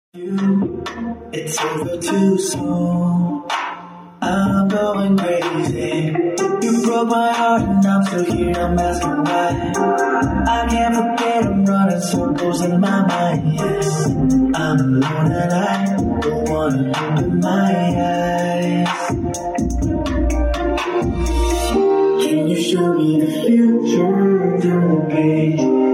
It's over too soon. I'm going crazy. You broke my heart and I'm still here. I'm asking why. I can't forget I'm running circles in my mind. Yes, I'm alone and I don't wanna open my eyes. Can you show me the future through the page?